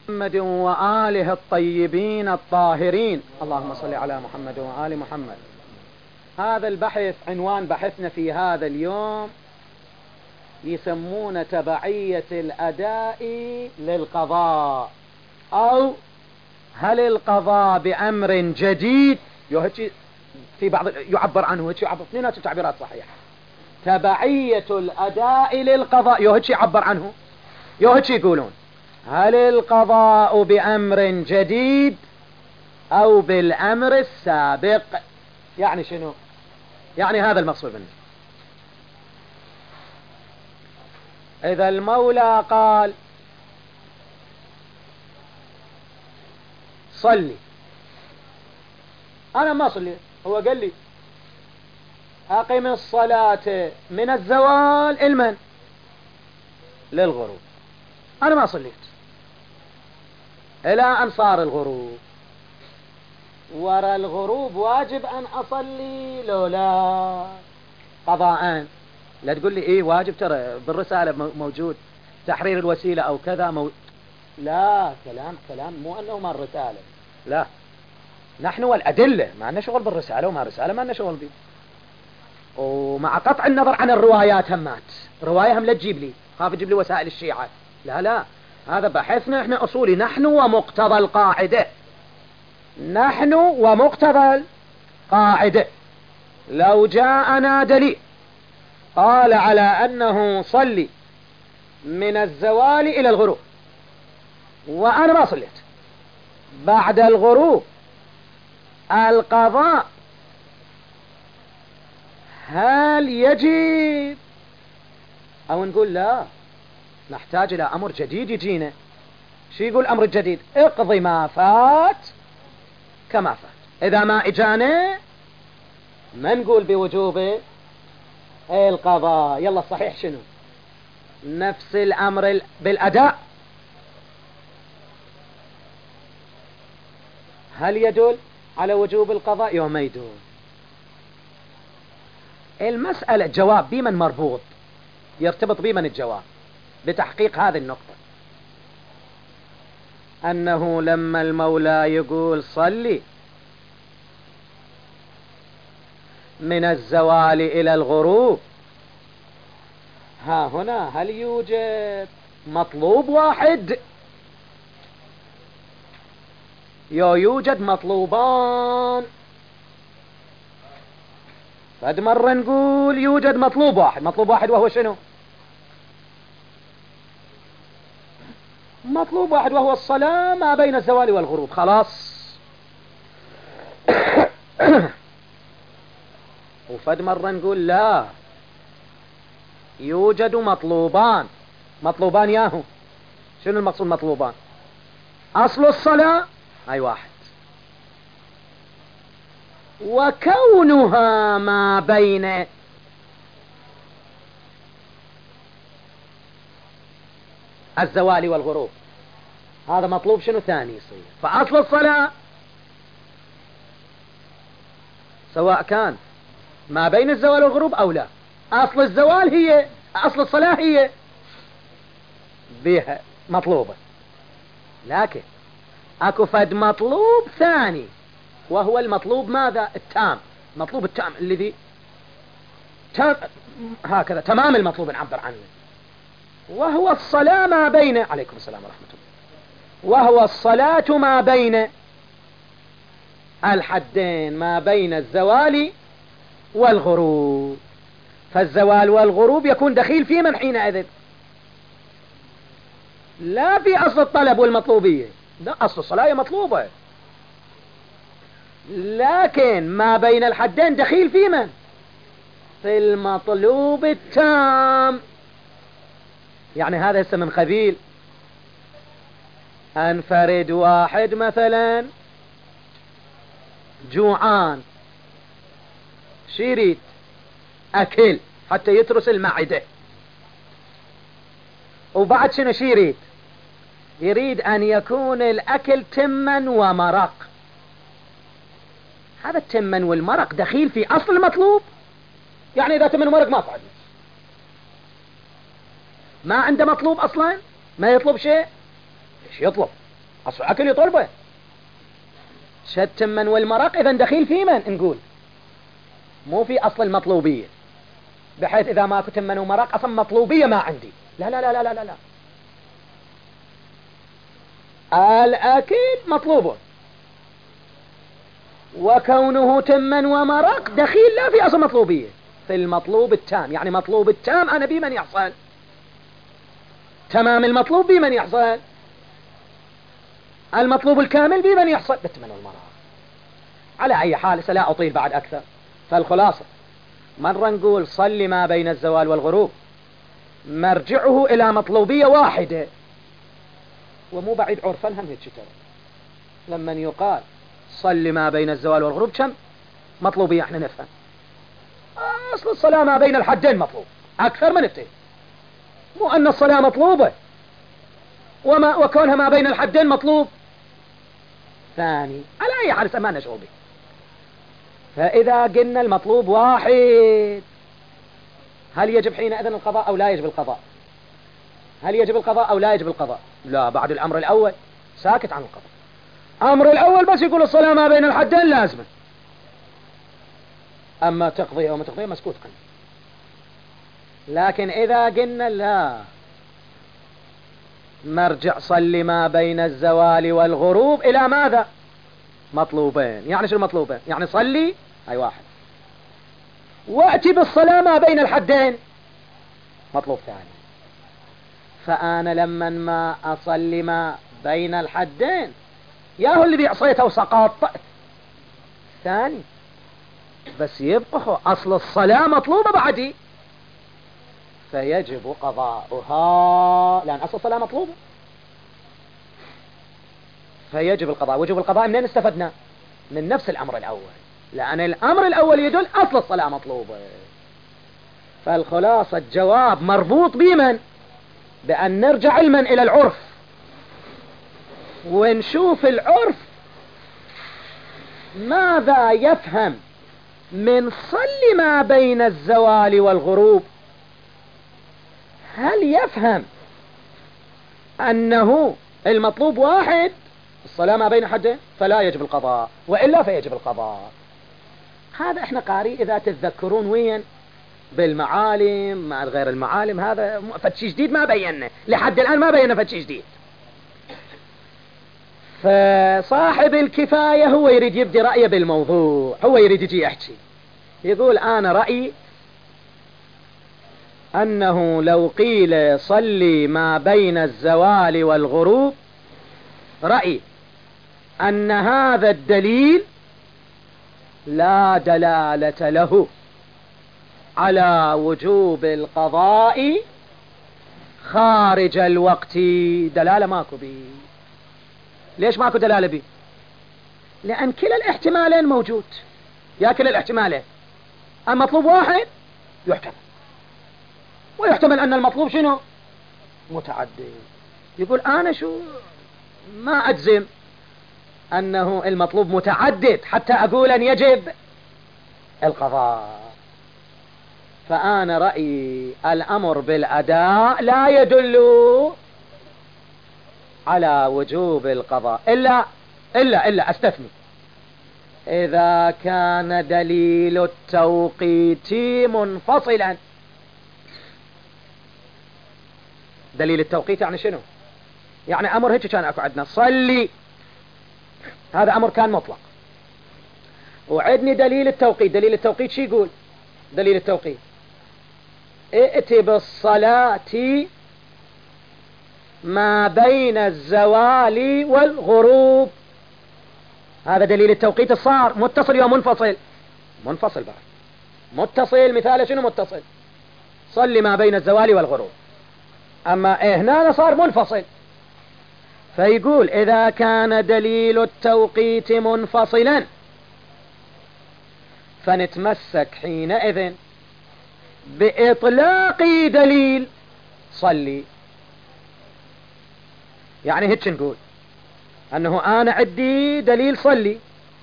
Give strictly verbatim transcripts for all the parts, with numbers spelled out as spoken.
محمد وآله الطيبين الطاهرين، اللهم صل على محمد وآل محمد. هذا البحث عنوان بحثنا في هذا اليوم يسمون تبعية الأداء للقضاء، أو هل القضاء بأمر جديد في بعض يعبر عنه يعبر اثنين تعبيرات صحيحة. تبعية الأداء للقضاء يوهج يعبر عنه يوهج يقولون هل القضاء بأمر جديد أو بالأمر السابق؟ يعني شنو؟ يعني هذا المقصود منه. إذا المولى قال صلي، أنا ما صلي، هو قال لي أقم الصلاة من الزوال المن للغروب، أنا ما صليت إلى أن صار الغروب. ورا الغروب واجب أن أصلي لو لا قضاء؟ لا تقول لي إيه واجب، ترى بالرسالة موجود تحرير الوسيلة أو كذا مو... لا، كلام كلام مو أنه ما الرسالة، لا، نحن والأدلة ما لنا شغل بالرسالة، وما الرسالة ما لنا شغل بيه. ومع قطع النظر عن الروايات همات، رواية هم لا تجيب لي، خاف تجيب لي وسائل الشيعة، لا لا، هذا بحثنا احنا أصولي، نحن ومقتضى القاعدة، نحن ومقتضى القاعدة. لو جاءنا دليل قال على أنه صلي من الزوال إلى الغروب وأنا ما صليت، بعد الغروب القضاء هل يجب أو نقول لا نحتاج إلى أمر جديد يجينا؟ شو يقول الأمر الجديد؟ اقضي ما فات كما فات. إذا ما إجانا ما نقول بوجوب القضاء. يلا الصحيح شنو؟ نفس الأمر بالأداء، هل يدل على وجوب القضاء يوم ما يدل؟ المسألة جواب بمن مربوط، يرتبط بمن الجواب لتحقيق هذه النقطة، أنه لما المولى يقول صلي من الزوال إلى الغروب، ها هنا هل يوجد مطلوب واحد يو يوجد مطلوبان؟ فد مرة نقول يوجد مطلوب واحد، مطلوب واحد وهو شنو؟ مطلوب واحد وهو الصلاة ما بين الزوال والغروب، خلاص. وفد مرة نقول لا، يوجد مطلوبان. مطلوبان ياهو شنو المقصود مطلوبان؟ أصل الصلاة أي واحد، وكونها ما بين الزوال والغروب هذا مطلوب شنو ثاني يصير. فأصل الصلاة سواء كان ما بين الزوال والغروب أو لا، أصل الزوال هي أصل الصلاة هي بها مطلوبة، لكن أكو فد مطلوب ثاني وهو المطلوب ماذا؟ التام، مطلوب التام الذي تام هكذا تمام المطلوب نعبر عنه، وهو الصلاة ما بين عليكم السلام ورحمة الله، وهو الصلاة ما بين الحدين، ما بين الزوال والغروب. فالزوال والغروب يكون دخيل في من حينئذ؟ لا في أصل الطلب والمطلوبية، لا، أصل الصلاة مطلوبة، لكن ما بين الحدين دخيل في من؟ في المطلوب التام. يعني هذا هسه من قبيل أنفرد واحد مثلا جوعان شيريد أكل حتى يترس المعدة، وبعد شنو شيريد؟ يريد أن يكون الأكل تما ومرق. هذا التما والمرق دخيل في أصل المطلوب، يعني إذا تمن ومرق ما صعد، ما عنده مطلوب أصلا، ما يطلب شيء. إيش يطلب؟ أصل أكل يطلبه. شد تمن والمرق إذا دخيل في من نقول مو في أصل المطلوبية، بحيث إذا ما كنت تمن ومرق أصلا مطلوبية ما عندي. لا لا لا لا لا لا, لا. الأكل مطلوب، وكونه تمن ومرق دخيل لا في أصل مطلوبية، في المطلوب التام. يعني مطلوب التام أنا بمن يحصل؟ تمام المطلوب بمن يحصل؟ المطلوب الكامل بمن يحصل؟ بالتمن والمرق. على أي حال سلا أطيل بعد أكثر. فالخلاصة مرة نقول صل ما بين الزوال والغروب مرجعه إلى مطلوبية واحدة، ومو بعيد عرفا هم هيك ترى. لما يقال صل ما بين الزوال والغروب كم مطلوبية احنا نفهم. أصل الصلاة ما بين الحدين مطلوب، أكثر من نفتهم. مو أن الصلاة مطلوبة وما وكونها ما بين الحدين مطلوب ثاني. على أي حال ما نشعر به. فإذا قلنا المطلوب واحد، هل يجب حينئذ القضاء أو لا يجب القضاء؟ هل يجب القضاء أو لا يجب القضاء؟ لا، بعد الأمر الأول ساكت عن القضاء. أمر الأول بس يقول الصلاة ما بين الحدين لازمة، أما تقضي أو ما تقضي مسكوت عنه. لكن إذا قلنا لا، مرجع صل ما بين الزوال والغروب إلى ماذا؟ مطلوبين. يعني شو المطلوبين؟ يعني صلي هاي واحد، وأتي بالصلاة ما بين الحدين مطلوب ثاني. فأنا لما ما أصلي ما بين الحدين ياهو اللي بيعصيته وسقط ثاني، بس يبقى أصل الصلاة مطلوبة بعدي، فيجب قضاؤها، لأن أصل الصلاة مطلوبة فيجب القضاء. وجب القضاء منين استفدنا؟ من نفس الأمر الأول، لأن الأمر الأول يدل أصل الصلاة مطلوبة. فالخلاصة الجواب مربوط بمن؟ بأن نرجع علما إلى العرف ونشوف العرف ماذا يفهم من صل ما بين الزوال والغروب. هل يفهم أنه المطلوب واحد الصلاة ما بين حدين فلا يجب القضاء، وإلا فيجب القضاء؟ هذا احنا قاري إذا تتذكرون وين بالمعالم مع غير المعالم، هذا فتشي جديد ما بينا لحد الآن، ما بينا فتشي جديد. فصاحب الكفاية هو يريد يبدي رأيه بالموضوع، هو يريد يجي يحكي يقول أنا رأيي أنه لو قيل صلي ما بين الزوال والغروب، رأي أن هذا الدليل لا دلالة له على وجوب القضاء خارج الوقت. دلالة ماكو بي. ليش ماكو دلالة بي؟ لأن كلا الاحتمالين موجود. يا كلا الاحتمالين، المطلوب واحد يحتمل، ويحتمل أن المطلوب شنو؟ متعدد. يقول أنا شو ما أجزم أنه المطلوب متعدد حتى أقول أن يجب القضاء. فأنا رأيي الأمر بالأداء لا يدل على وجوب القضاء إلا إلا إلا أستثني إذا كان دليل التوقيت منفصلا. دليل التوقيت يعني شنو؟ يعني أمر هيك كان أكو عندنا صلي، هذا أمر كان مطلق، وعدني دليل التوقيت. دليل التوقيت شي يقول؟ دليل التوقيت ائت بالصلاة ما بين الزوال والغروب. هذا دليل التوقيت الصار متصل يا منفصل؟ منفصل بعد. متصل مثال شنو متصل؟ صلي ما بين الزوال والغروب. أما إيه هنا صار منفصل. فيقول إذا كان دليل التوقيت منفصلا فنتمسك حينئذ بإطلاق دليل صلي. يعني هيك نقول أنه أنا عندي دليل صلي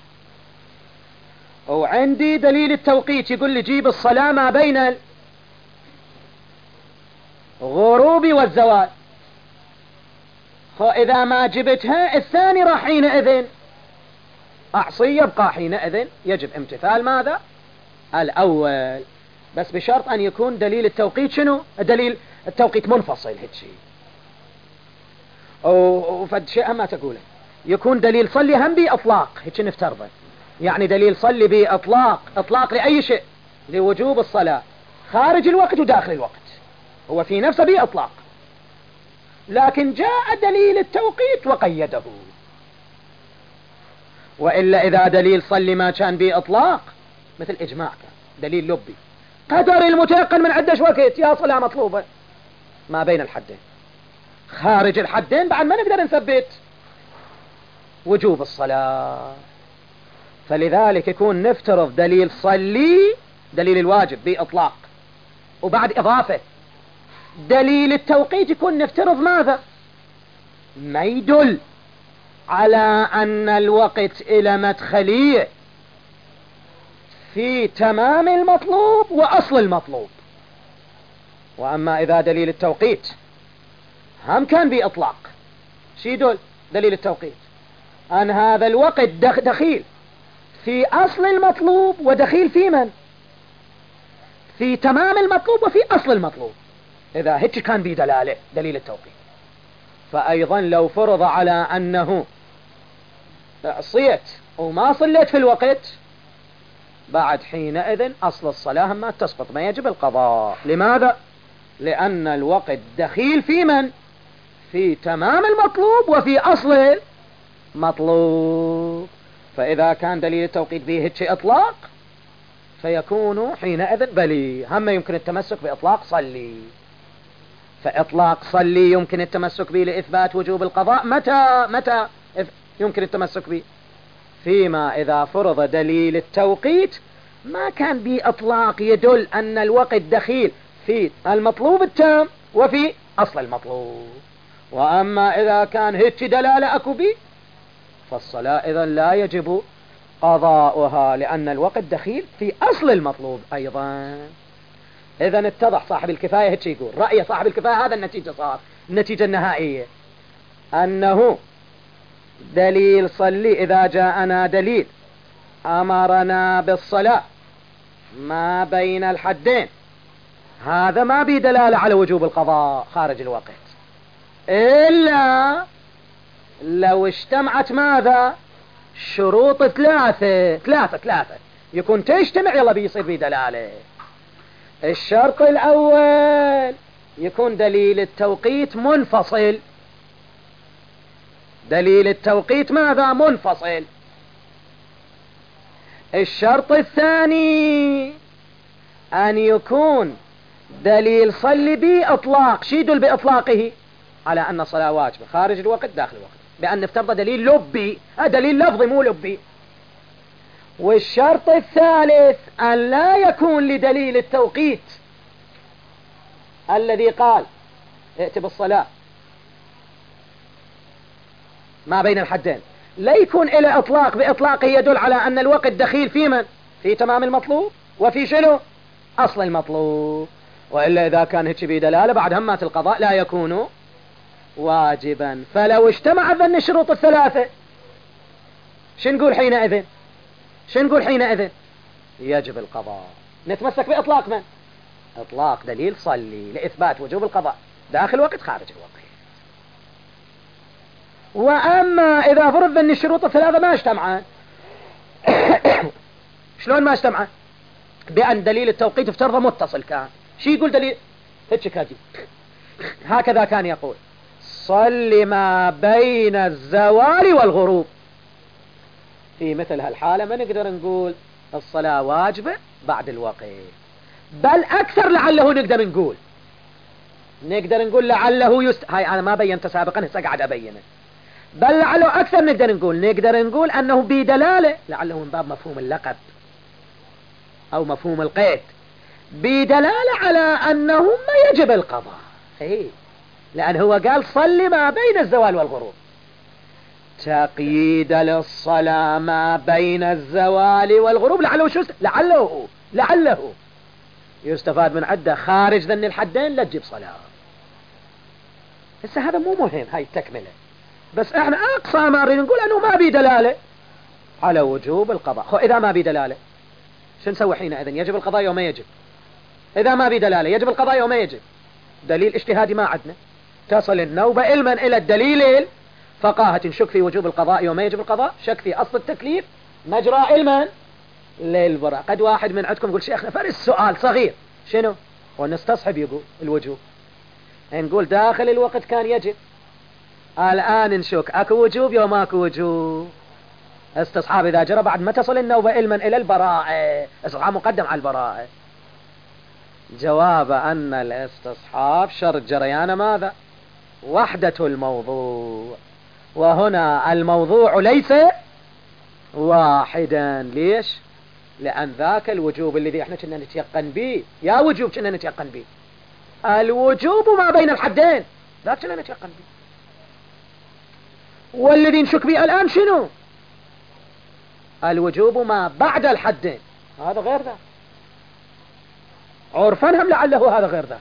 وعندي دليل التوقيت يقول لي جيب الصلاة ما بين الغروب والزوال. إذا ما جبتها الثاني راح حينئذ أعصي، يبقى حينئذ يجب امتثال ماذا؟ الأول، بس بشرط أن يكون دليل التوقيت شنو؟ دليل التوقيت منفصل هيك وفد شيء ما تقوله، يكون دليل صلي هم بإطلاق هيك نفترضه، يعني دليل صلي بإطلاق، إطلاق لأي شيء، لوجوب الصلاة خارج الوقت وداخل الوقت، هو في نفسه بإطلاق، لكن جاء دليل التوقيت وقيده. وإلا إذا دليل صلي ما كان بإطلاق مثل إجماع كان دليل لبي، قدر المتيقن من عدش وقت يا صلاة مطلوبة ما بين الحدين، خارج الحدين بعد ما نقدر نثبت وجوب الصلاة. فلذلك يكون نفترض دليل صلي دليل الواجب بإطلاق، وبعد إضافة دليل التوقيت يكون نفترض ماذا؟ ما يدل على أن الوقت إلى مدخلية في تمام المطلوب وأصل المطلوب. وأما إذا دليل التوقيت هم كان بإطلاق، شي يدل دليل التوقيت؟ أن هذا الوقت دخيل في أصل المطلوب ودخيل في من؟ في تمام المطلوب وفي أصل المطلوب. إذا هيك كان بدلالة دليل التوقيت، فأيضا لو فرض على أنه صيت وما صليت في الوقت بعد حينئذ أصل الصلاة ما تسقط، ما يجب القضاء. لماذا؟ لأن الوقت دخيل في من؟ في تمام المطلوب وفي أصل المطلوب. فإذا كان دليل التوقيت به هيك إطلاق فيكون حينئذ بلي هم يمكن التمسك بإطلاق صلي، فإطلاق صلي يمكن التمسك به لإثبات وجوب القضاء. متى متى يمكن التمسك به؟ فيما إذا فرض دليل التوقيت ما كان بإطلاق يدل أن الوقت دخيل في المطلوب التام وفي أصل المطلوب. وأما إذا كان هيك دلالة أكو بي فالصلاة إذن لا يجب قضاؤها، لأن الوقت دخيل في أصل المطلوب أيضا. إذن اتضح صاحب الكفاية هيك يقول، رأي صاحب الكفاية هذا النتيجة صار النتيجة النهائية، أنه دليل صلي إذا جاءنا دليل أمرنا بالصلاة ما بين الحدين هذا ما بدلالة على وجوب القضاء خارج الوقت، إلا لو اجتمعت ماذا؟ شروط ثلاثة ثلاثة ثلاثة يكون تجتمع يلا بيصير بدلالة. الشرط الأول يكون دليل التوقيت منفصل، دليل التوقيت ماذا؟ منفصل. الشرط الثاني أن يكون دليل صلي بإطلاق، شي يدل بإطلاقه على أن الصلاة واجبة خارج الوقت داخل الوقت، بأن نفترض دليل لبي، دليل لفظي مو لبي. والشرط الثالث أن لا يكون لدليل التوقيت الذي قال ائت بالصلاة ما بين الحدين لا يكون إلى إطلاق، بإطلاقه يدل على أن الوقت دخيل في من؟ في تمام المطلوب وفي شنو؟ أصل المطلوب. وإلا إذا كان هيك بدلالة بعد همات القضاء لا يكون واجبا. فلو اجتمع ذن الشروط الثلاثة شو نقول حينئذ؟ شو نقول حينئذ؟ يجب القضاء. نتمسك بإطلاق من؟ إطلاق دليل صلي لإثبات وجوب القضاء داخل وقت خارج الوقت. وأما إذا فرض أن الشروط الثلاثة ما اجتمعت شلون ما اجتمعت؟ بأن دليل التوقيت افترض متصل كان، شو يقول دليل؟ هيك كاتي هكذا كان يقول صل ما بين الزوال والغروب. في مثل هالحالة ما نقدر نقول الصلاة واجبة بعد الوقت، بل أكثر لعله نقدر نقول نقدر نقول لعله يست... هاي أنا ما بينت سابقا هسه قاعد أبينه، بل لعله أكثر نقدر نقول نقدر نقول أنه بدلالة، لعله من باب مفهوم اللقب أو مفهوم القيد، بدلالة على أنه ما يجب القضاء. إيه؟ لأن هو قال صل ما بين الزوال والغروب، تقييد للصلاة ما بين الزوال والغروب لعله شو لعله لعله يستفاد من عدة خارج ذن الحدين لا تجيب صلاة. هسه هذا مو مهم، هاي التكملة بس احنا اقصى ما نريد نقول انه ما بي دلالة على وجوب القضاء. خو اذا ما بي دلالة شو نسوي حينئذ؟ يجب القضاء يوم ما يجب. اذا ما بي دلالة يجب القضاء يوم ما يجب. دليل اجتهادي ما عندنا. تصل النوبة علما الى الدليل فقاهة شك في وجوب القضاء يوم ما يجب القضاء، شك في اصل التكليف، مجرى علما للبراء. قد واحد من عندكم يقول شيخنا فرس سؤال صغير، شنو؟ ونستصحب يقول الوجوب، نقول داخل الوقت كان يجب، الآن نشك اكو وجوب يوم اكو وجوب. استصحاب اذا جرى بعد ما تصل النوبة علما الى البراءة، استصحاب مقدم على البراءة. جواب ان الاستصحاب شرط جريان ماذا؟ وحدة الموضوع، وهنا الموضوع ليس واحدا. ليش؟ لأن ذاك الوجوب الذي احنا كنا نتيقن به، يا وجوب كنا نتيقن به، الوجوب ما بين الحدين ذاك كنا نتيقن به، والذي نشك به الآن شنو؟ الوجوب ما بعد الحدين، هذا غير ذاك. عرفا هم لعله هذا غير ذاك.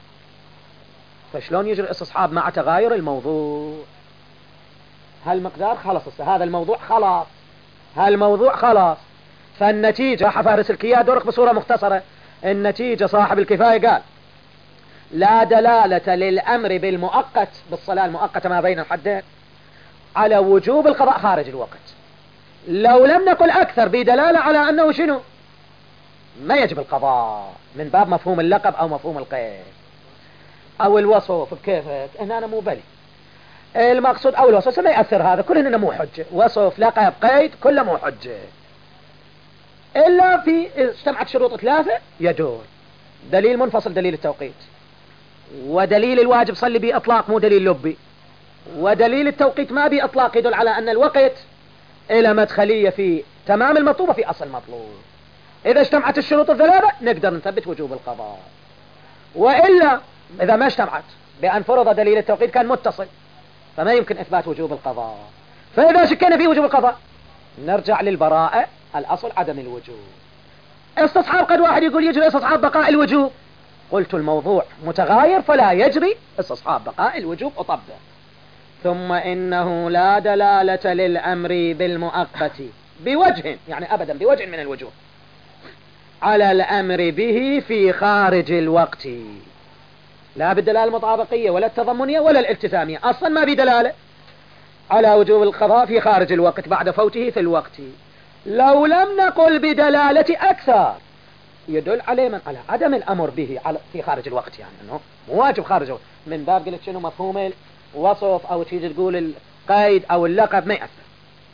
فشلون يجري الاستصحاب مع تغاير الموضوع؟ هالمقدار خلص، هذا الموضوع خلاص، هالموضوع خلاص. فالنتيجة فارس الكياد درق بصورة مختصرة، النتيجة صاحب الكفاية قال لا دلالة للأمر بالمؤقت، بالصلاة المؤقتة ما بين الحدين، على وجوب القضاء خارج الوقت. لو لم نقل أكثر بدلالة على أنه شنو؟ ما يجب القضاء، من باب مفهوم اللقب أو مفهوم القيد أو الوصف بكيفك. هنا أنا مو بلي المقصود أو الوصف ما يأثر، هذا كلنا مو حجة، وصف لقب قيد كله مو حجة، إلا في اجتمعت شروط ثلاثة يجوز. دليل منفصل دليل التوقيت، ودليل الواجب صلي بإطلاق مو دليل لبي، ودليل التوقيت ما بإطلاق يدل على أن الوقت إلى مدخلية في تمام المطلوب وفي أصل المطلوب. إذا اجتمعت الشروط الثلاثة نقدر نثبت وجوب القضاء، وإلا إذا ما اجتمعت بأن فرض دليل التوقيت كان متصل فما يمكن إثبات وجوب القضاء. فإذا شكينا في وجوب القضاء نرجع للبراءة، الأصل عدم الوجوب. استصحاب قد واحد يقول يجري استصحاب بقاء الوجوب، قلت الموضوع متغاير فلا يجري استصحاب بقاء الوجوب أطبق. ثم إنه لا دلالة للأمر بالمؤقت بوجه، يعني أبدا بوجه من الوجوه، على الأمر به في خارج الوقت، لا بالدلالة المطابقية ولا التضمنية ولا الالتزامية، أصلا ما بدلالة على وجوب القضاء في خارج الوقت بعد فوته في الوقت. لو لم نقل بدلالة أكثر يدل عليه من على عدم الأمر به في خارج الوقت، يعني أنه مواجب خارج الوقت، من باب قلت شنو مفهوم الوصف أو تيجي تقول القيد أو اللقب ما يأثر.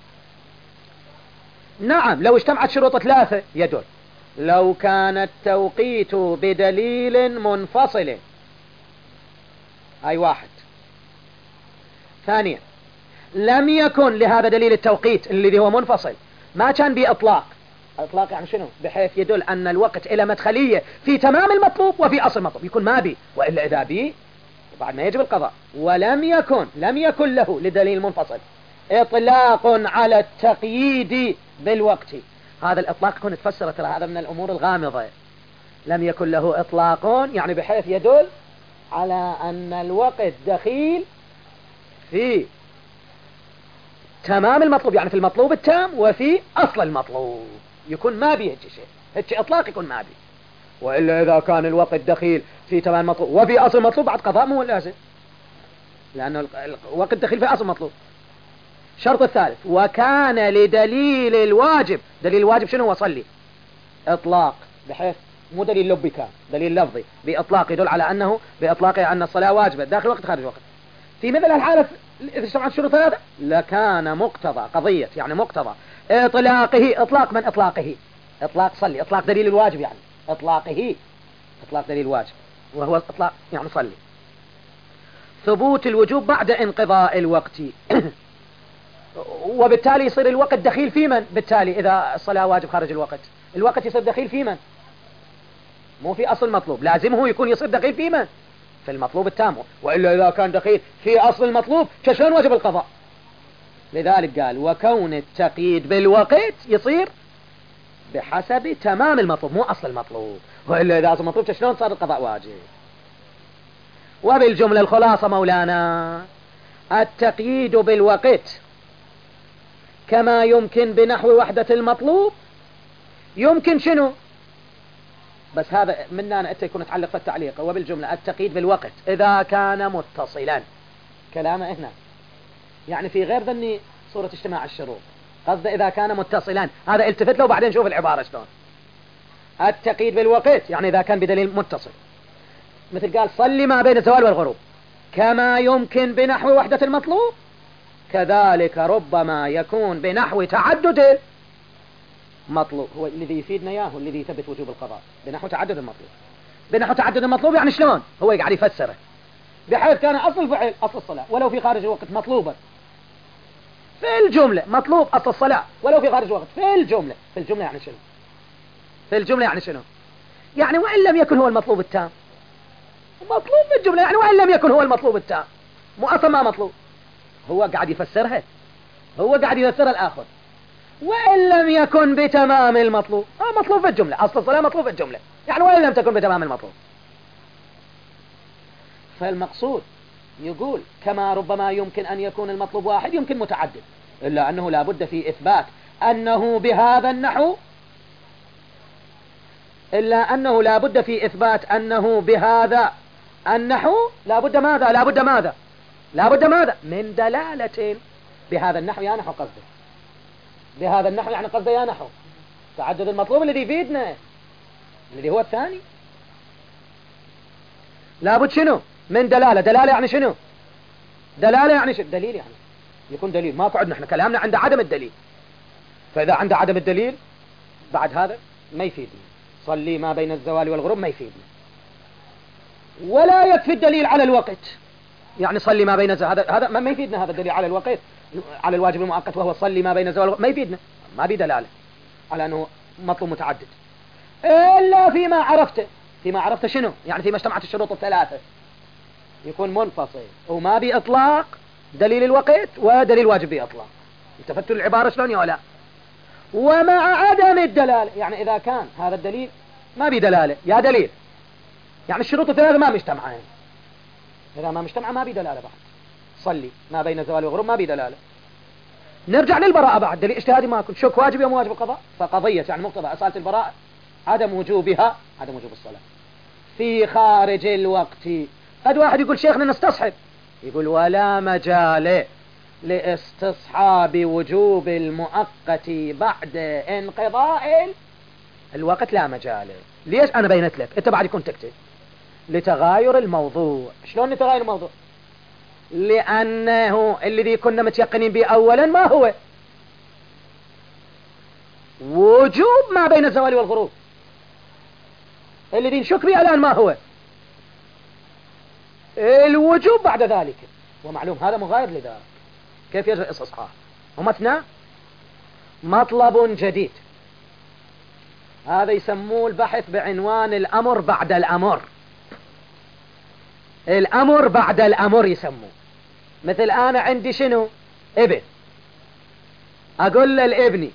نعم لو اجتمعت شروط ثلاثة يدل، لو كان التوقيت بدليل منفصل، أي واحد. ثانيا لم يكن لهذا دليل التوقيت الذي هو منفصل ما كان بإطلاق، إطلاق يعني شنو؟ بحيث يدل أن الوقت إلى مدخلية في تمام المطلوب وفي أصل المطلوب، يكون ما بي، وإلا إذا بي بعد ما يجب القضاء. ولم يكن لم يكن له لدليل منفصل إطلاق على التقييد بالوقت. هذا الإطلاق يكون تفسر، ترى هذا من الأمور الغامضة. لم يكن له إطلاق يعني بحيث يدل على أن الوقت دخيل في تمام المطلوب، يعني في المطلوب التام وفي أصل المطلوب، يكون ما بي هيك شيء، هيك إطلاق يكون ما بي. وإلا إذا كان الوقت دخيل في تمام المطلوب وفي أصل المطلوب بعد قضاء مو لازم، لأنه الوقت دخيل في أصل المطلوب. شرط الثالث وكان لدليل الواجب، دليل الواجب شنو هو؟ صلي، إطلاق بحيث مو دليل لبي، كان دليل لفظي بإطلاق يدل على أنه بإطلاقه أن الصلاة واجبة داخل الوقت خارج الوقت. في مثل الحالة إذا اجتمعت الشروط ثلاثة لكان مقتضى قضية، يعني مقتضى إطلاقه، إطلاق من إطلاقه، إطلاق صلي، إطلاق دليل الواجب، يعني إطلاقه إطلاق دليل الواجب وهو إطلاق يعني صلي، ثبوت الوجوب بعد انقضاء الوقت. وبالتالي يصير الوقت دخيل في من؟ بالتالي إذا الصلاة واجب خارج الوقت الوقت يصير دخيل في من؟ مو في أصل المطلوب، لازمه يكون يصير دخيل في من؟ في المطلوب التام، وإلا إذا كان دخيل في أصل المطلوب كشلون وجب القضاء؟ لذلك قال وكون التقييد بالوقت يصير بحسب تمام المطلوب مو أصل المطلوب، وإلا إذا أصل المطلوب كشلون صار القضاء واجب. وبالجملة الخلاصة مولانا التقييد بالوقت كما يمكن بنحو وحدة المطلوب، يمكن شنو؟ بس هذا منا أنا أنت يكون تعلق في التعليق وبالجملة التقييد بالوقت إذا كان متصلا. كلامه هنا يعني في غير ذني صورة اجتماع الشروط، قصده إذا كان متصلا. هذا التفت له وبعدين شوف العبارة شلون. التقييد بالوقت يعني إذا كان بدليل متصل، مثل قال صلي ما بين الزوال والغروب كما يمكن بنحو وحدة المطلوب، كذلك ربما يكون بنحو تعدد المطلوب. هو الذي يفيدنا اياه، هو الذي يثبت وجوب القضاء بنحو تعدد المطلوب. بنحو تعدد المطلوب يعني شلون؟ هو قاعد يفسره بحيث كان أصل الفعل أصل الصلاة ولو في خارج الوقت مطلوبا في الجملة، مطلوب أصل الصلاة ولو في خارج الوقت في الجملة. في الجملة يعني شنو؟ في الجملة يعني شنو؟ يعني وإن لم يكن هو المطلوب التام، مطلوب في الجملة يعني وإن لم يكن هو المطلوب التام، مو أصلا ما مطلوب. هو قاعد يفسرها، هو قاعد يفسرها الآخر. وإن لم يكن بتمام المطلوب، آه مطلوب في الجملة، أصل الصلاة مطلوب في الجملة يعني وإن لم تكن بتمام المطلوب. فالمقصود يقول كما ربما يمكن أن يكون المطلوب واحد يمكن متعدد، إلا أنه لا بد في إثبات أنه بهذا النحو، إلا أنه لا بد في إثبات أنه بهذا النحو لا بد ماذا؟ لا بد ماذا؟ لا بد ماذا؟ من دلالة. بهذا النحو يا نحو قصده، بهذا النحو يعني قصده يا نحو تعدد المطلوب الذي يفيدنا الذي هو الثاني. لا بد شنو؟ من دلالة. دلالة يعني شنو؟ دلالة يعني شنو؟ دليل يعني يكون دليل. ما قعدنا احنا كلامنا عند عدم الدليل، فإذا عند عدم الدليل بعد هذا ما يفيدنا. صلي ما بين الزوال والغروب ما يفيدنا. ولا يكفي الدليل على الوقت، يعني صلي ما بين الزوال، هذا هذا ما يفيدنا. هذا الدليل على الوقت على الواجب المؤقت وهو صلي ما بين الزوال والغروب ما يفيدنا، ما بدلالة على أنه مطلوب متعدد إلا فيما عرفته. فيما عرفته شنو؟ يعني فيما اجتمعت الشروط الثلاثة يكون منفصل وما بإطلاق دليل الوقت ودليل واجب بإطلاق. التفتوا العبارة شلون يا ولا؟ ومع عدم الدلالة، يعني إذا كان هذا الدليل ما بدلالة يا دليل، يعني الشروط الثلاثة ما مجتمعين. إذا ما مجتمع ما بدلالة بعد. صلي ما بين الزوال والغروب ما بدلالة. نرجع للبراءة بعد، دليل اجتهادي ما كنت شك واجب يوم واجب القضاء، فقضية يعني مقتضى أصالة البراءة عدم وجوبها، عدم وجوب الصلاة في خارج الوقت. قد واحد يقول شيخنا نستصحب، يقول ولا مجال لاستصحاب وجوب المؤقت بعد انقضاء الوقت، لا مجال. ليش؟ أنا بينت لك، أنت بعد يكون تكتب لتغاير الموضوع. شلون لتغاير الموضوع؟ لأنه الذي كنا متيقنين به أولا ما هو وجوب ما بين الزوال والغروب، الذي نشك به الآن ما هو الوجوب بعد ذلك، ومعلوم هذا مغاير لذلك. كيف يجب الاستصحاب؟ ومثنى مطلب جديد، هذا يسموه البحث بعنوان الأمر بعد الأمر. الأمر بعد الأمر يسموه. مثل أنا عندي شنو؟ ابن، أقول للابني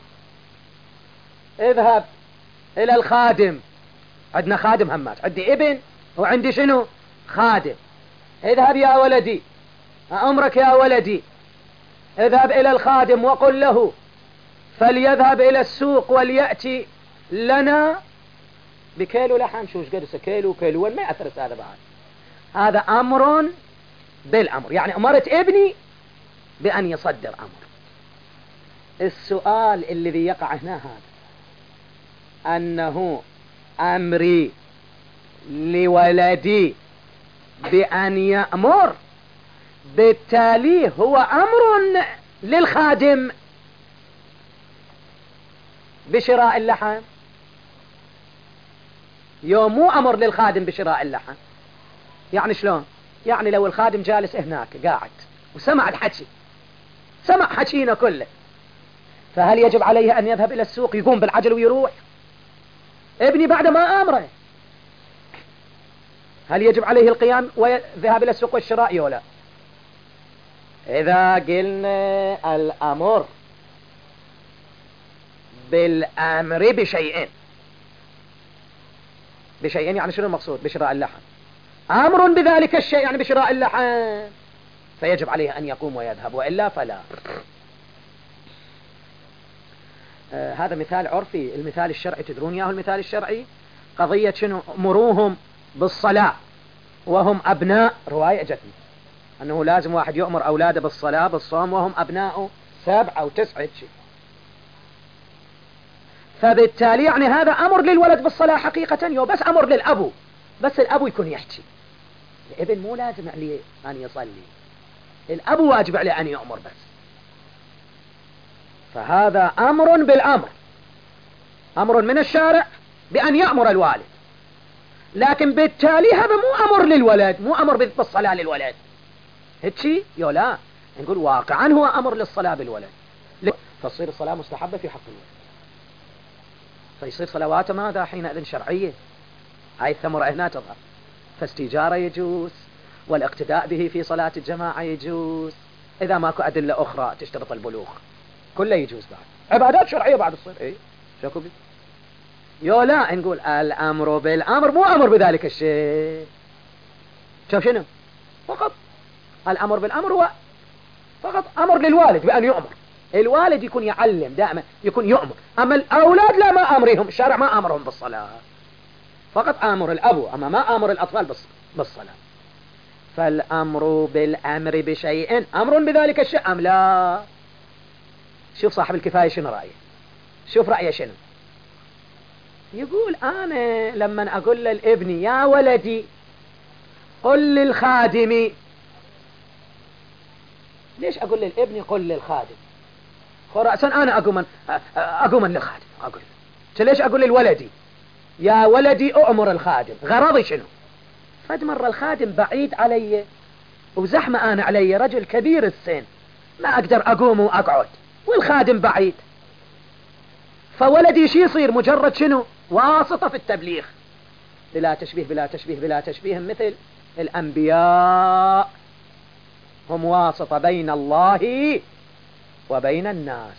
اذهب إلى الخادم. عندنا خادم همات، عندي ابن وعندي شنو؟ خادم. اذهب يا ولدي، أمرك يا ولدي، اذهب إلى الخادم وقل له فليذهب إلى السوق وليأتي لنا بكيلو لحم. شو قدس كيلو كيلوين ما يأثر هذا بعد. هذا أمر بالأمر، يعني أمرت ابني بأن يصدر أمر. السؤال الذي يقع هنا هذا أنه أمري لولدي بأن يأمر، بالتالي هو أمر للخادم بشراء اللحم، يوم مو أمر للخادم بشراء اللحم. يعني شلون؟ يعني لو الخادم جالس هناك قاعد وسمع الحكي، سمع حكينا كله، فهل يجب عليه أن يذهب إلى السوق يقوم بالعجل ويروح؟ ابني بعد ما أمره هل يجب عليه القيام والذهاب إلى السوق والشراء ولا لا؟ إذا قلنا الأمر بالأمر بشيئين، بشيئين يعني شنو المقصود؟ بشراء اللحم. أمر بذلك الشيء يعني بشراء اللحم، فيجب عليه أن يقوم ويذهب، وإلا فلا. آه هذا مثال عرفي. المثال الشرعي تدرون ياهو المثال الشرعي؟ قضية شنو؟ مروهم بالصلاة وهم أبناء، رواية جتني أنه لازم واحد يؤمر أولاده بالصلاة بالصوم وهم أبناء سبع أو تسع شيء. فبالتالي يعني هذا أمر للولد بالصلاة حقيقة، يو بس أمر للأبو، بس الأبو يكون يحكي. الابن مو لازم عليه أن يصلي، الأبو واجب عليه أن يؤمر بس. فهذا أمر بالأمر، أمر من الشارع بأن يأمر الوالد، لكن بالتالي هذا مو أمر للولد، مو أمر بالصلاة للولد. هتشي يو لا، نقول واقعا هو أمر للصلاة بالولد، فتصير الصلاة مستحبة في حق الولد، فيصير صلواته ماذا حينئذ شرعية. هاي الثمرة هنا تظهر. فاستجارة يجوز، والاقتداء به في صلاة الجماعة يجوز، إذا ماكو أدلة أخرى تشترط البلوغ كله يجوز. بعد عبادات شرعية بعد تصير إيه شكو بي يو لا، نقول الأمر بالأمر مو أمر بذلك الشيء. شوف شنو فقط الأمر بالأمر هو فقط أمر للوالد بأن يؤمر، الوالد يكون يعلم دائما، يكون يؤمر. أما الأولاد لا، ما أمرهم الشرع، ما أمرهم بالصلاة، فقط أمر الأبو، أما ما أمر الأطفال بالصلاة. فالأمر بالأمر بشيء أمر بذلك الشيء أم لا؟ شوف صاحب الكفاية شنو رأيه، شوف رأيه شنو. يقول أنا لما أقول للابن يا ولدي قل للخادم، ليش أقول للابن قل للخادم؟ رأسا أنا أقوم أقوم للخادم، أقول ليش أقول للولدي يا ولدي أؤمر الخادم؟ غرضي شنو؟ فد مرة الخادم بعيد علي وزحمة أنا علي، رجل كبير السن ما أقدر أقوم وأقعد، والخادم بعيد، فولدي شي يصير؟ مجرد شنو؟ واسطة في التبليغ، بلا تشبيه بلا تشبيه بلا تشبيه، مثل الأنبياء هم واسطة بين الله وبين الناس،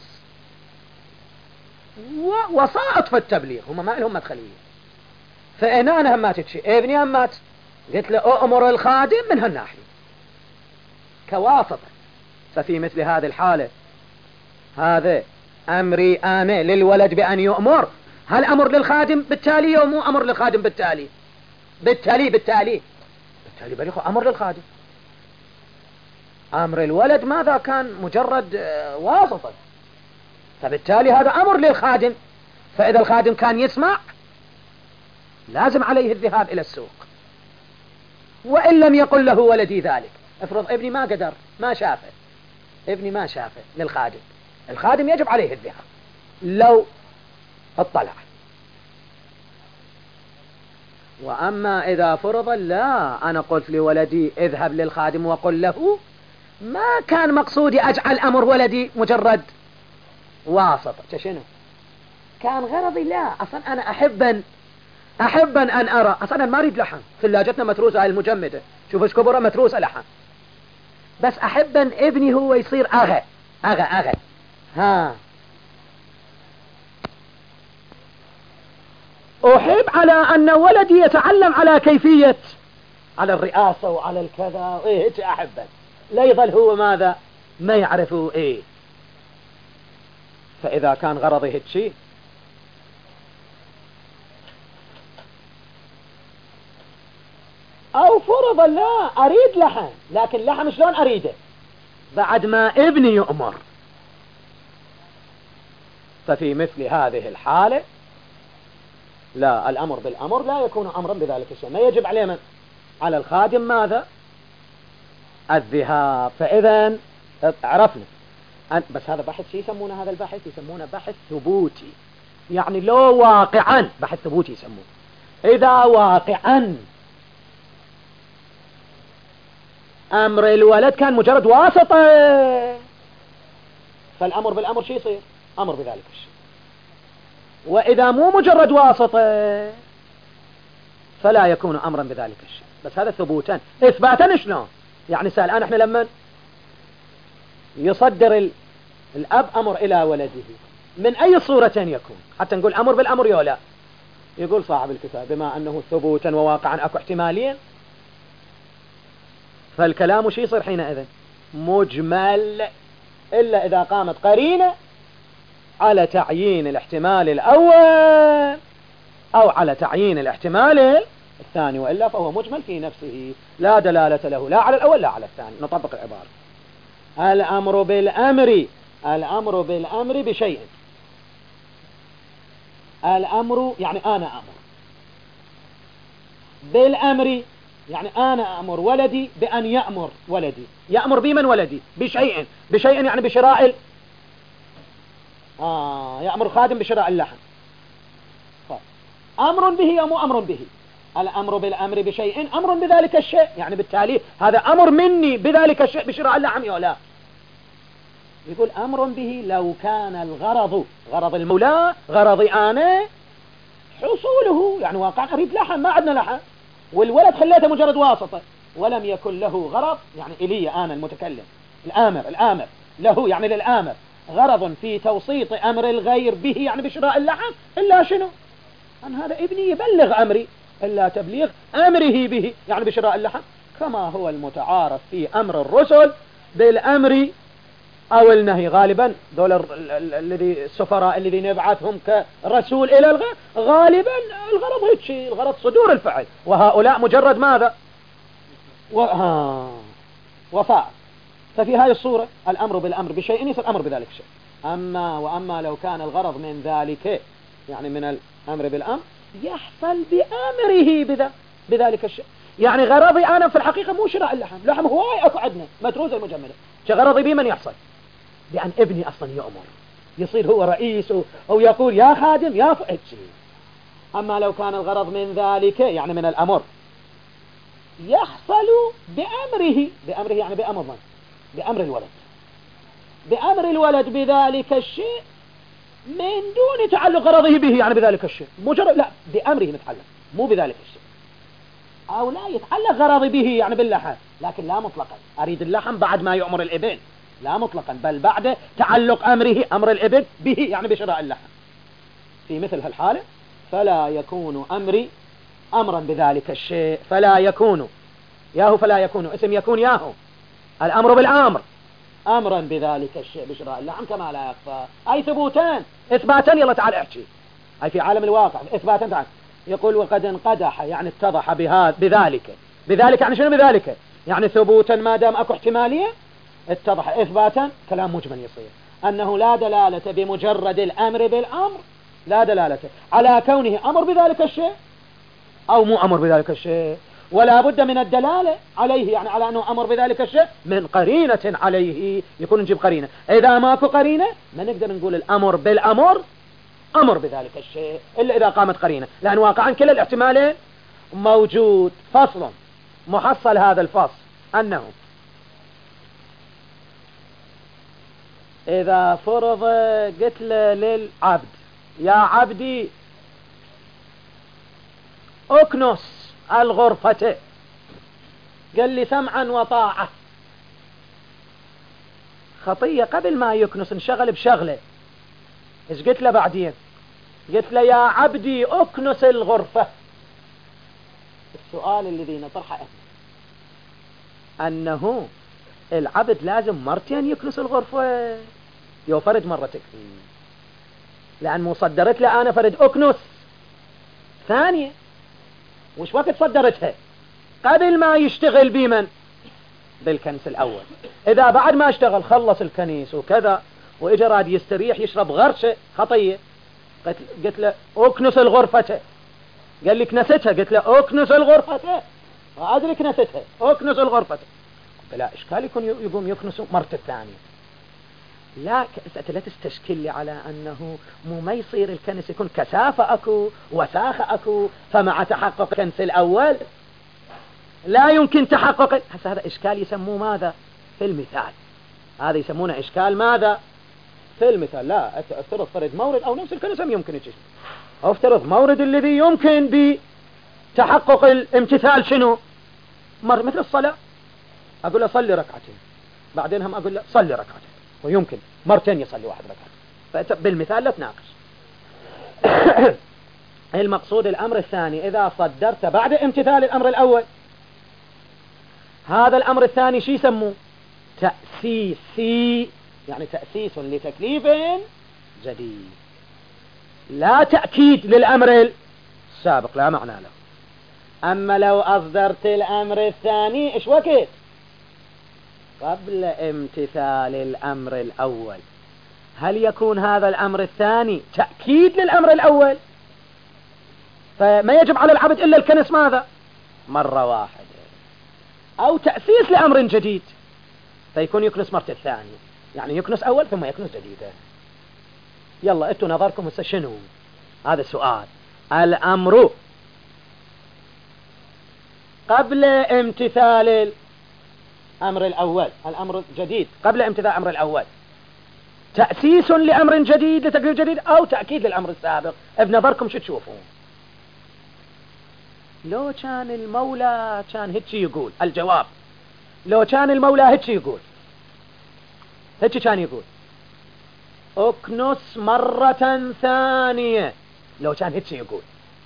ووسائط في التبليغ، هم ما لهم مدخلية. فأنا أنا همات تشي ابني همات قلت له أؤمر الخادم من هالناحية كواسطة. ففي مثل هذه الحالة هذا أمري أنا للولد بأن يؤمر، هل أمر للخادم بالتالي أو مو أمر للخادم بالتالي؟ بالتالي بالتالي بالتالي بليخو أمر للخادم. أمر الولد ماذا كان؟ مجرد واسطة، فبالتالي هذا أمر للخادم. فإذا الخادم كان يسمع لازم عليه الذهاب إلى السوق، وإن لم يقل له ولدي ذلك. افرض ابني ما قدر، ما شافه، ابني ما شافه للخادم، الخادم يجب عليه الذهاب لو اطلع. وأما إذا فرض لا، أنا قلت لولدي اذهب للخادم وقل له، ما كان مقصودي أجعل أمر ولدي مجرد واسطة. شنو كان غرضي؟ لا، أصلا أنا أحبا أحبا أن أرى، أصلا أنا ما أريد لحم، ثلاجتنا متروسة هاي المجمدة، شوف ايش كبرة متروسة لحم، بس أحبا ابني هو يصير أغى أغى أغى ها أحب على أن ولدي يتعلم على كيفية، على الرئاسة وعلى الكذا، إيه هيك أحبا، لا يظل هو ماذا ما يعرفه إيه. فإذا كان غرضي هيك شيء أو فرض لا أريد لحم، لكن لحم شلون أريده؟ بعد ما ابني يؤمر. ففي مثل هذه الحالة لا، الأمر بالأمر لا يكون أمرا بذلك الشيء، ما يجب عليه من على الخادم ماذا؟ الذهاب. فإذا عرفنا أن بس هذا بحث شيء يسمونه، هذا البحث يسمونه بحث ثبوتي، يعني لو واقعا بحث ثبوتي يسمونه. إذا واقعا أمر الولد كان مجرد واسطة، فالأمر بالأمر شيء يصير أمر بذلك الشيء. وإذا مو مجرد واسطة فلا يكون أمرا بذلك الشيء. بس هذا ثبوتا. إثباتا شلون؟ يعني سأل الآن احنا لما يصدر ال... الأب أمر إلى ولده من أي صورة يكون حتى نقول أمر بالأمر يو لا؟ يقول صاحب الكتاب بما أنه ثبوتا وواقعا أكو احتمالين، فالكلام شي يصير حينئذ؟ مجمل إلا إذا قامت قرينة على تعيين الاحتمال الأول أو على تعيين الاحتمال الثاني، وإلا فهو مجمل في نفسه لا دلالة له لا على الأول لا على الثاني. نطبق العبارة: الأمر بالأمر، الأمر بالأمر بشيء. الأمر يعني أنا أمر، بالأمر يعني أنا أمر ولدي بأن يأمر ولدي. يأمر بمن؟ ولدي بشيء. بشيء يعني بشراء ال... آه يأمر خادم بشراء اللحم. أمر به أو مو أمر به؟ الأمر بالأمر بشيء أمر بذلك الشيء، يعني بالتالي هذا أمر مني بذلك الشيء بشراء اللحم أو لا. يقول أمر به لو كان الغرض غرض المولى غرضي أنا حصوله، يعني واقع قريب لحم ما عندنا لحم، والولد خليته مجرد واسطة، ولم يكن له غرض يعني إلي أنا المتكلم الآمر، الآمر له يعني للآمر غرض في توسيط أمر الغير به يعني بشراء اللحم، إلا شنو؟ أن هذا ابني يبلغ أمري، إلا تبليغ أمره به يعني بشراء اللحم، كما هو المتعارف في أمر الرسل بالأمر أو النهي. غالبا دول الذي السفراء الذي نبعثهم كرسول إلى الغير غالبا الغرض هيك شيء، الغرض صدور الفعل، وهؤلاء مجرد ماذا؟ وها وفاء. ففي هذه الصورة الأمر بالأمر بشيء يصير أمر بذلك الشيء. أما وأما لو كان الغرض من ذلك يعني من الأمر بالأمر يحصل بأمره بذا بذلك الشيء، يعني غرضي أنا في الحقيقة مو شراء اللحم، لحم هواي أكو عندنا متروزة المجمدة، غرضي بمن يحصل؟ بأن ابني أصلا يأمر، يصير هو رئيس أو يقول يا خادم يا فؤاد. أما لو كان الغرض من ذلك يعني من الأمر يحصل بأمره، بأمره يعني بأمر من؟ بأمر الولد، بأمر الولد بذلك الشيء من دون تعلق غرضه به يعني بذلك الشيء، مجرد لا بأمره متعلق مو بذلك الشيء. أو لا يتعلق غرضي به يعني باللحم، لكن لا مطلقا أريد اللحم بعد ما يؤمر الابن، لا مطلقا، بل بعد تعلق أمره أمر الابن به يعني بشراء اللحم. في مثل هالحالة فلا يكون أمري أمرا بذلك الشيء، فلا يكون ياهو فلا يكون اسم يكون ياهو الأمر بالأمر أمرا بذلك الشيء بشراء اللحم كما لا يخفى. أي ثبوتان إثباتان، يلا تعال احكي. أي في عالم الواقع إثباتان تعال. يقول وقد انقدح يعني اتضح بهذا بذلك، بذلك يعني شنو بذلك؟ يعني ثبوتا ما دام أكو احتمالية، اتضح إثباتا كلام مجمل يصير أنه لا دلالة بمجرد الأمر بالأمر، لا دلالة على كونه أمر بذلك الشيء أو مو أمر بذلك الشيء، ولا بد من الدلالة عليه يعني على أنه أمر بذلك الشيء من قرينة عليه، يكون نجيب قرينة. إذا ماكو قرينة ما نقدر نقول الأمر بالأمر أمر بذلك الشيء إلا إذا قامت قرينة، لأن واقعا كل الاحتمالين موجود. فصل محصل هذا الفصل أنه إذا فرض قلت للعبد يا عبدي أكنس الغرفة، قال لي سمعا وطاعة، خطية قبل ما يكنس انشغل بشغله، ايش قلت له بعدين؟ قلت له يا عبدي أكنس الغرفة. السؤال الذي نطرحه أنه العبد لازم مرتين يكنس الغرفة، يو فرد مرة تكفي، لأن مصدرت له أنا فرد أكنس ثانية، وش وقت صدرتها؟ قبل ما يشتغل بمن؟ بالكنس الأول. إذا بعد ما اشتغل خلص الكنيس وكذا وإجا راد يستريح يشرب غرشة خطية، قلت له أكنس الغرفة، قال لي كنستها، قلت له أكنس الغرفة، وأدري كنستها أكنس الغرفة، بلا إشكال يكون يقوم يكنس مرة الثانية. لا لا تستشكل لي على أنه مو ما يصير الكنس يكون كثافة أكو وساخة أكو، فمع تحقق الكنس الأول لا يمكن تحقق. هذا إشكال يسموه ماذا في المثال، هذا يسمونه إشكال ماذا في المثال. لا افترض فرد مورد أو نفس الكنس يمكن يجي، أو افترض مورد الذي يمكن بتحقق الامتثال شنو؟ مر مثل الصلاة، أقول له صلي ركعتين، بعدين هم أقول له صلي ركعتين، ويمكن مرتين يصلي واحد ركعة، بالمثال لا تناقش. المقصود الأمر الثاني إذا صدرت بعد امتثال الأمر الأول، هذا الأمر الثاني شي يسموه؟ تأسيسي، يعني تأسيس لتكليف جديد، لا تأكيد للأمر السابق، لا معنى له. أما لو أصدرت الأمر الثاني إيش وقت؟ قبل امتثال الأمر الأول، هل يكون هذا الأمر الثاني تأكيد للأمر الأول؟ فما يجب على العبد إلا الكنس ماذا؟ مرة واحدة، أو تأسيس لأمر جديد فيكون يكنس مرة الثانية، يعني يكنس أول ثم يكنس جديدا. يلا انتوا نظركم هسه شنو؟ هذا السؤال. الأمر قبل امتثال الأمر الأول، الأمر الجديد قبل امتثال الأمر الأول تأسيس لأمر جديد لتكليف جديد أو تأكيد للأمر السابق؟ بنظركم شو تشوفون؟ لو كان المولى كان هيك يقول الجواب، لو كان المولى هيك يقول، هيك كان يقول اكنس مرة ثانية، لو كان هيك يقول،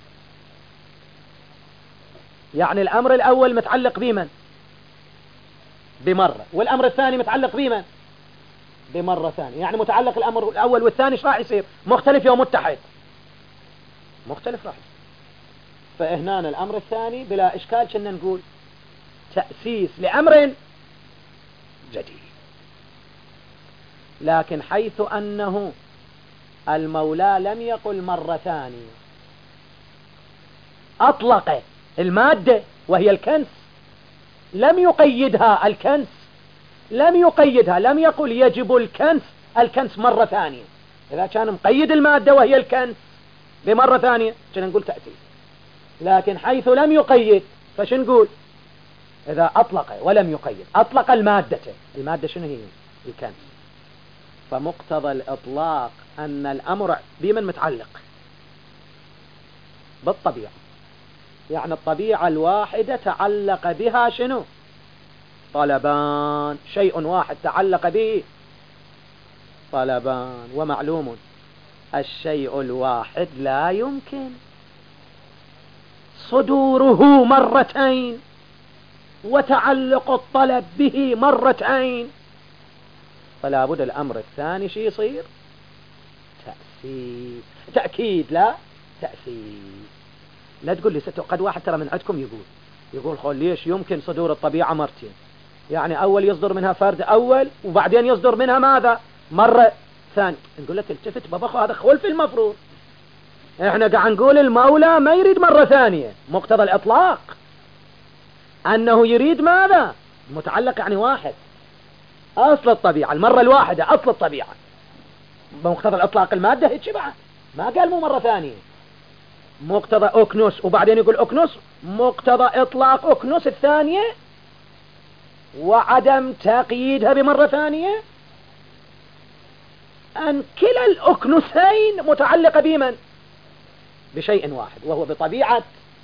يعني الأمر الأول متعلق بمن؟ بمرة، والأمر الثاني متعلق بمن؟ بمرة ثانية، يعني متعلق الأمر الأول والثاني ايش راح يصير؟ مختلف يوم متحد؟ مختلف راح يصير. فهنا الأمر الثاني بلا إشكال كنا نقول تأسيس لأمر جديد. لكن حيث أنه المولى لم يقل مرة ثانية، أطلق المادة وهي الكنس، لم يقيدها الكنس، لم يقيدها، لم يقل يجب الكنس الكنس مرة ثانية. إذا كان مقيد المادة وهي الكنس بمرة ثانية كنا نقول تأسيس. لكن حيث لم يقيد فش نقول؟ إذا أطلق ولم يقيد، أطلق المادة، المادة شنو هي؟ الكنس. فمقتضى الإطلاق أن الأمر بمن متعلق؟ بالطبيعة، يعني الطبيعة الواحدة تعلق بها شنو؟ طلبان، شيء واحد تعلق به طلبان. ومعلوم الشيء الواحد لا يمكن صدوره مرتين وتعلق الطلب به مرتين، فلا بد الأمر الثاني شي يصير؟ تأسيس، تأكيد لا تأسيس. لا تقول لي ستو قد واحد ترى من عندكم يقول يقول خل ليش يمكن صدور الطبيعة مرتين، يعني أول يصدر منها فرد أول وبعدين يصدر منها ماذا؟ مرة ثانية. نقول لك التفت بابا هذا خلف المفروض، احنا قاعد نقول المولى ما يريد مرة ثانية، مقتضى الإطلاق أنه يريد ماذا؟ متعلق يعني واحد، أصل الطبيعة المرة الواحدة أصل الطبيعة، بمقتضى الإطلاق المادة هيك بعد ما قال مو مرة ثانية. مقتضى أكنس وبعدين يقول أكنس، مقتضى إطلاق أكنس الثانية وعدم تقييدها بمرة ثانية أن كلا الأكنسين متعلقة بمن؟ بشيء واحد وهو بطبيعة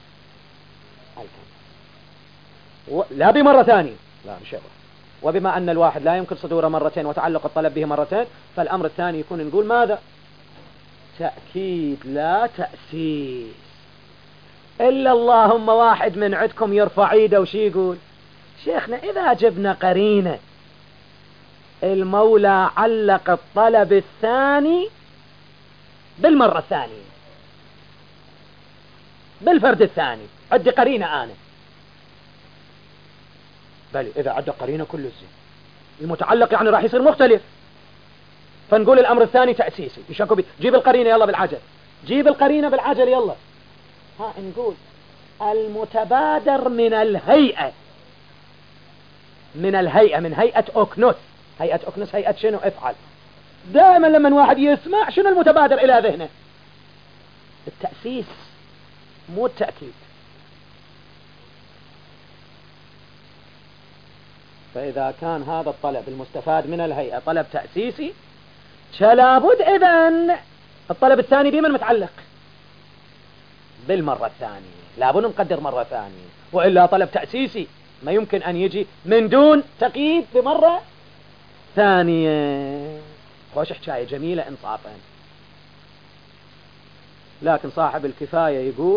الكون، لا بمرة ثانية، لا بشيء واحد. وبما أن الواحد لا يمكن صدوره مرتين وتعلق الطلب به مرتين، فالأمر الثاني يكون نقول ماذا؟ تأكيد لا تأسيس. إلا اللهم واحد من عندكم يرفع ايده وشي يقول شيخنا إذا جبنا قرينة المولى علق الطلب الثاني بالمرة الثانية بالفرد الثاني، عندي قرينة أنا، بل إذا عد قرينة كل الزين المتعلق يعني راح يصير مختلف، فنقول الأمر الثاني تأسيسي. يشكوا بي جيب القرينة يلا بالعجل، جيب القرينة بالعجل يلا. ها نقول المتبادر من الهيئة، من الهيئة من هيئة أكنس، هيئة أكنس هيئة شنو؟ افعل. دائما لما واحد يسمع شنو المتبادر إلى ذهنه؟ التأسيس مو التأكيد. فإذا كان هذا الطلب المستفاد من الهيئة طلب تأسيسي فلا بد إذن الطلب الثاني بمن متعلق؟ بالمرة الثانية، لا بد نقدر مرة ثانية، وإلا طلب تأسيسي ما يمكن أن يجي من دون تقييد بمرة ثانية. خوش حكاية جميلة إنصافا. لكن صاحب الكفاية يقول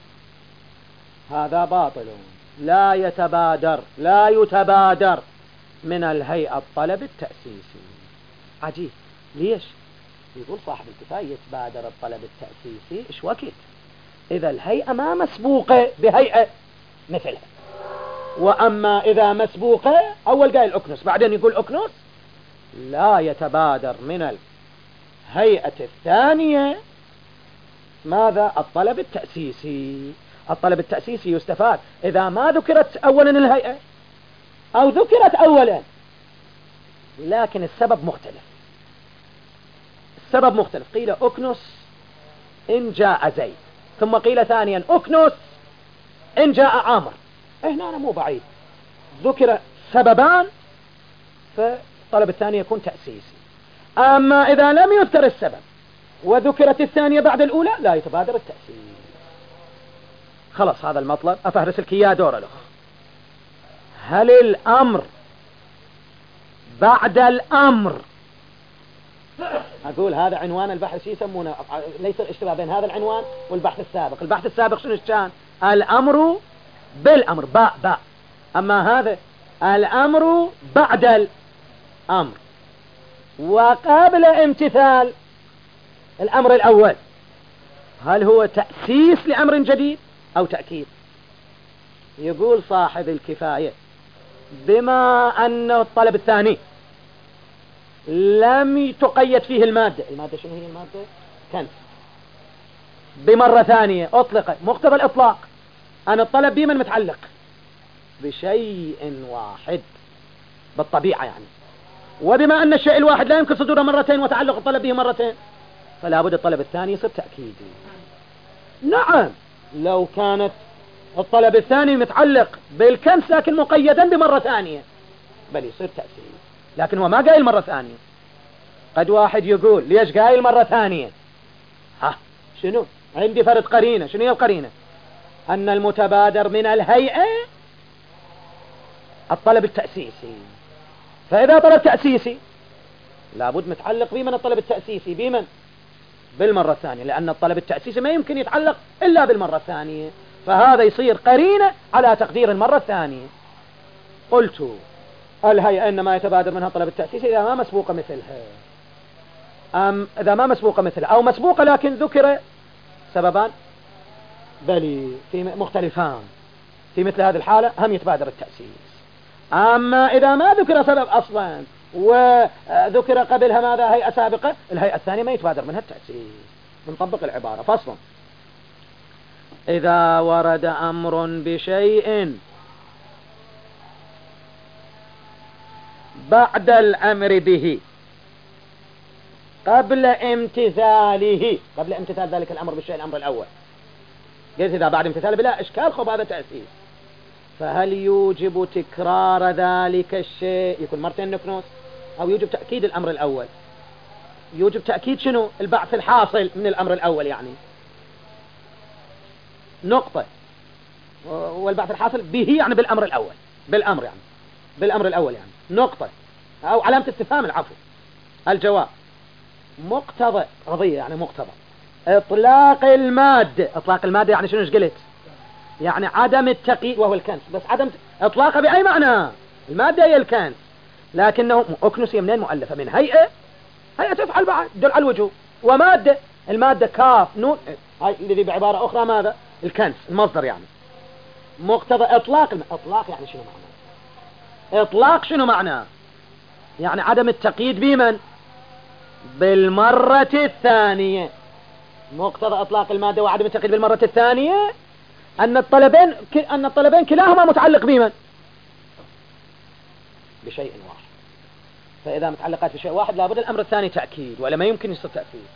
هذا باطل، لا يتبادر لا يتبادر من الهيئة الطلب التأسيسي. عجيب، ليش؟ يقول صاحب الكفاية يتبادر الطلب التأسيسي إيش وقت إذا الهيئة ما مسبوقة بهيئة مثلها، وأما إذا مسبوقة، أول قايل أكنس بعدين يقول أكنس، لا يتبادر من الهيئة الثانية ماذا؟ الطلب التأسيسي. الطلب التأسيسي يستفاد إذا ما ذكرت أولا الهيئة أو ذكرت أولا لكن السبب مختلف. السبب مختلف، قيل أكنس إن جاء زيد، ثم قيل ثانيا أكنس إن جاء عامر. هنا أنا مو بعيد ذكر سببان فالطلب الثاني يكون تأسيسي. أما إذا لم يذكر السبب وذكرت الثانية بعد الأولى لا يتبادر التأسيس. خلاص هذا المطلب أفهرس لك إياه دور الأخ. هل الأمر بعد الأمر، أقول هذا عنوان البحث يسمونه، ليس الاشتباه بين هذا العنوان والبحث السابق. البحث السابق شنو كان؟ الأمر بالأمر باء باء، أما هذا الأمر بعد الأمر وقبل امتثال الأمر الأول. هل هو تأسيس لأمر جديد أو تأكيد؟ يقول صاحب الكفاية بما أن الطلب الثاني لم تقيد فيه المادة. المادة شنو هي المادة؟ كنف. بمرة ثانية أطلق مقتضى الإطلاق أن الطلب بمن متعلق بشيء واحد بالطبيعة يعني، وبما أن الشيء الواحد لا يمكن صدوره مرتين وتعلق الطلب به مرتين فلا بد الطلب الثاني يصير تأكيدي. نعم لو كانت الطلب الثاني متعلق بالكنس لكن مقيدا بمرة ثانية بل يصير تأكيد، لكن هو ما قايل مرة ثانية. قد واحد يقول ليش قايل مرة ثانية؟ ها شنو؟ عندي فرد قرينة. شنو هي القرينة؟ أن المتبادر من الهيئة الطلب التأسيسي، فإذا طلب تأسيسي لابد متعلق بمن الطلب التأسيسي بمن؟ بالمرة الثانية، لأن الطلب التأسيسي ما يمكن يتعلق إلا بالمرة الثانية، فهذا يصير قرينة على تقدير المرة الثانية. قلت الهيئة إنما يتبادر منها طلب التأسيسي إذا ما مسبوقة مثلها، أم إذا ما مسبوقة مثلها أو مسبوقة لكن ذكر سببان بل في مختلفان، في مثل هذه الحالة هم يتبادر التأسيس. أما إذا ما ذكر سبب أصلا وذكر قبلها ماذا؟ هيئة سابقة، الهيئة الثانية ما يتبادر منها التأسيس. بنطبق العبارة فصلا. إذا ورد أمر بشيء بعد الأمر به قبل امتثاله، قبل امتثال ذلك الأمر بالشيء الأمر الأول، قلت إذا بعد امتثاله بلا إشكال خب هذا تأسيس، فهل يوجب تكرار ذلك الشيء؟ يكون مرتين نكنوس، أو يوجب تأكيد الأمر الأول؟ يوجب تأكيد شنو؟ البعث الحاصل من الأمر الأول يعني نقطة، والبعث الحاصل به يعني بالأمر الأول، بالأمر يعني بالأمر الأول يعني نقطة، أو علامة استفهام العفو. الجواب مقتضى قضية يعني مقتضى إطلاق المادة. إطلاق المادة يعني شنو؟ ايش قلت؟ يعني عدم التقييد وهو الكنس، بس عدم إطلاقها بأي معنى؟ المادة هي الكنس، لكنه أكنس منين مؤلفة؟ من هيئة، هيئة تفعل بعد دل على الوجوب، ومادة المادة كاف نون، هاي الذي بعبارة أخرى ماذا؟ الكنس المصدر يعني. مقتضى إطلاق الم... إطلاق يعني شنو معناه؟ إطلاق شنو معناه؟ يعني عدم التقييد بمن؟ بالمرة الثانية. مقتضى إطلاق المادة وعدم التقييد بالمرة الثانية أن الطلبين أن الطلبين كلاهما متعلق بمن؟ بشيء واحد. فإذا متعلقات بشيء واحد لابد الأمر الثاني تأكيد، ولا ما يمكن يصير تأكيد.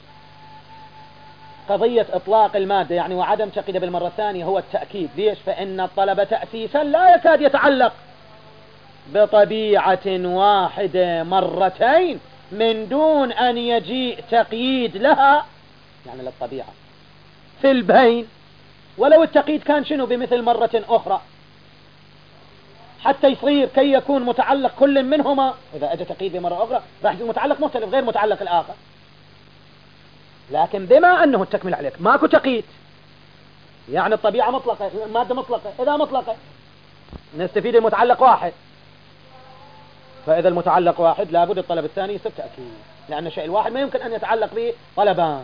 قضية إطلاق المادة يعني وعدم تقييد بالمرة الثانية هو التأكيد. ليش؟ فإن الطلب تأسيسا لا يكاد يتعلق بطبيعة واحدة مرتين من دون أن يجيء تقييد لها يعني للطبيعة في البين، ولو التقييد كان شنو؟ بمثل مرة أخرى، حتى يصير كي يكون متعلق كل منهما. إذا أجى تقييد بمرة أخرى راح يكون متعلق مختلف غير متعلق الآخر، لكن بما أنه التكمل عليك ماكو تقييد يعني الطبيعة مطلقة، المادة مطلقة، إذا مطلقة نستفيد المتعلق واحد. فإذا المتعلق واحد لابد الطلب الثاني يصير تأكيد، لأن الشيء الواحد ما يمكن أن يتعلق به طلبان.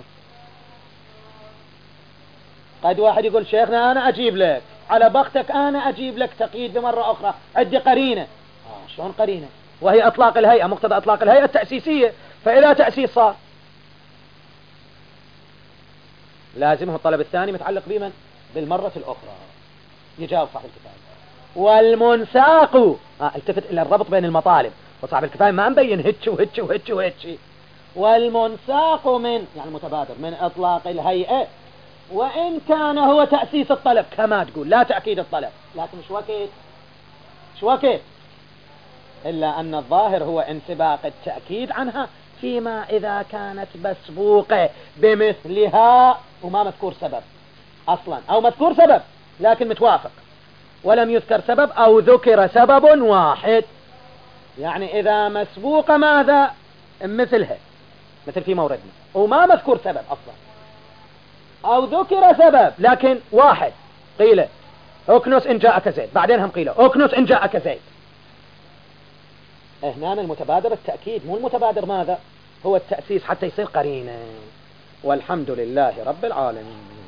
قد واحد يقول شيخنا أنا أجيب لك على بختك، أنا أجيب لك تقييد بمرة أخرى، عندي قرينة. آه شلون قرينة؟ وهي أطلاق الهيئة، مقتضى أطلاق الهيئة التأسيسية، فإذا تأسيس صار لازمه الطلب الثاني متعلق بمن؟ بالمرة الأخرى. يجاوب صاحب الكتاب. والمنساق، آه التفت إلى الربط بين المطالب، وصاحب الكتاب ما مبين هتش وهتش وهتش وهتش. والمنساق من يعني المتبادر من إطلاق الهيئة، وإن كان هو تأسيس الطلب كما تقول لا تأكيد الطلب، لكن مش وقت مش وقت إلا أن الظاهر هو انسباق التأكيد عنها فيما إذا كانت مسبوقة بمثلها وما مذكور سبب أصلا، أو مذكور سبب لكن متوافق ولم يذكر سبب، أو ذكر سبب واحد. يعني إذا مسبوقة ماذا مثلها، مثل في موردنا، وما مذكور سبب أصلا، أو ذكر سبب لكن واحد، قيل اكنس إن جاءك زيد، بعدين هم قيل اكنس إن جاءك زيد. هنا المتبادر التأكيد، مو المتبادر ماذا هو التأسيس حتى يصير قرينة. والحمد لله رب العالمين.